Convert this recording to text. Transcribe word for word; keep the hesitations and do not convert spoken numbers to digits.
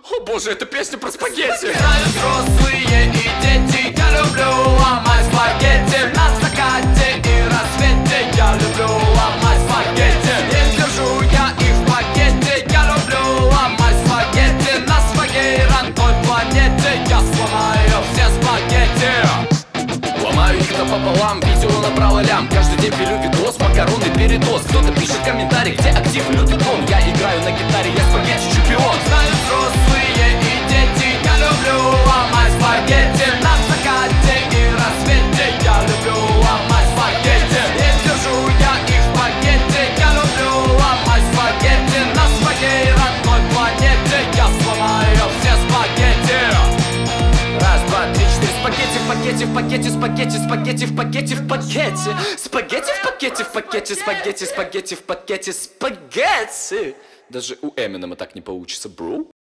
О боже, это песня про спагетти. Знают взрослые и дети, я люблю ломать спагетти. На закате и рассвете я люблю ломать спагетти. Не держу я их в пакете, я люблю ломать спагетти. На своей родной планете я сломаю все спагетти. Ломаю их напополам, видео набрало лям. Каждый день пилю видос, макароны передоз. Кто-то пишет комментарий, где актив, лютый тон. Я играю на гитаре, я спагетти чемпион. Знают взрослые и дети, я люблю ломать спагетти. На закате и рассвете я люблю ломать спагетти. Не держу я их в пакете, я люблю ломать спагетти. На своей родной планете я сломаю все спагетти. Раз, два, три, четыре. Спагетти в пакете, в пакете, спагетти, спагетти в пакете, в пакете. Спагетти в пакете, в пакете, спагетти, спагетти в пакете, спагетти. Даже у Эминема так не получится, бро.